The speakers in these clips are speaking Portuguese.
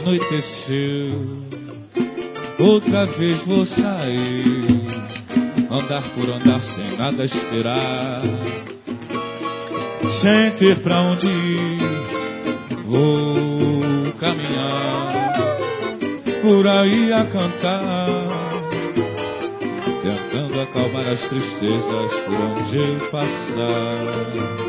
Anoiteceu, outra vez vou sair, andar por andar sem nada esperar, sem ter pra onde ir, vou caminhar por aí a cantar, tentando acalmar as tristezas por onde eu passar.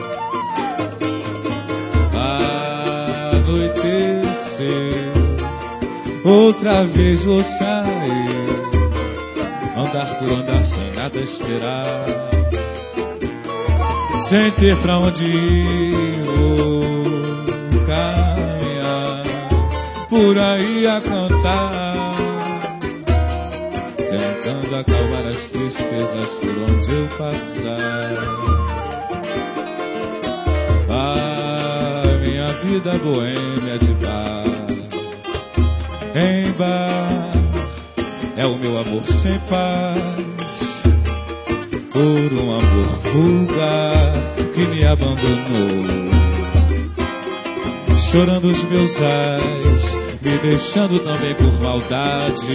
Anoiteceu, outra vez vou sair, andar por andar sem nada esperar, sem ter pra onde ir, vou caminhar por aí a cantar, tentando acalmar as tristezas por onde eu passar. Minha vida boêmia de bar em bar é o meu amor sem paz, por um amor vulgar que me abandonou, chorando os meus ais, me deixando também por maldades,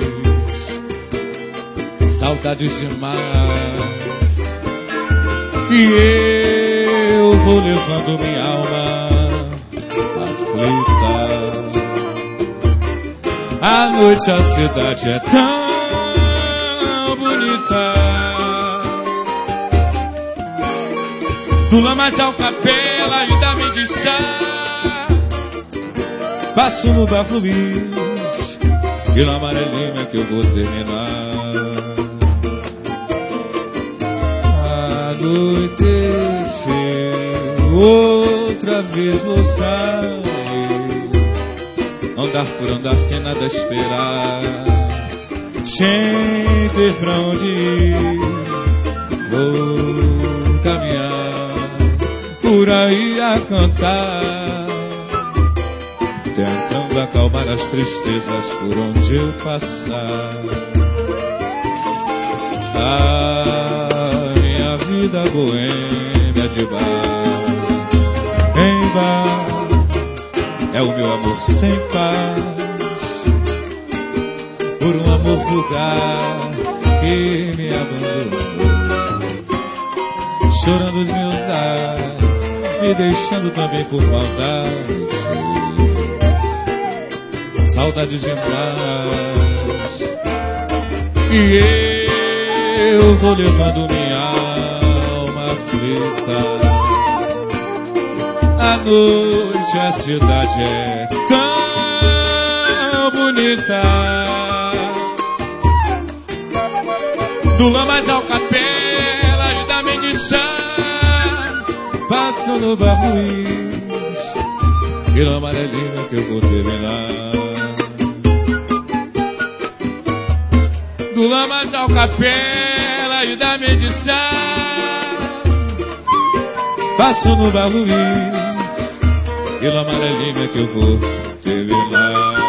saudades demais, e eu vou levando minha alma aflita. À noite a cidade é tão bonita, do Lamaçal Capela e da Mediçá, passo no Bar Luiz e na Amarelinha que eu vou terminar. Anoiteceu, outra vez vou sair, andar por andar sem nada esperar, sem ter pra onde ir, vou caminhar por aí a cantar, tentando acalmar as tristezas por onde eu passar. Minha vida boêmia de bar em bar é o meu amor sem paz, por um amor vulgar que me abandonou, chorando os meus ais, me deixando também por maldades, saudades demais, e eu vou levando minha alma aflita. À noite a cidade é tão bonita, do Lamaçal Capela e da Mediçá, passo no Bar Luiz e na Amarelinha que eu vou terminar. Do Lamaçal Capela e da Mediçá, passo no Bar Luiz e na Amarelinha que eu vou terminar.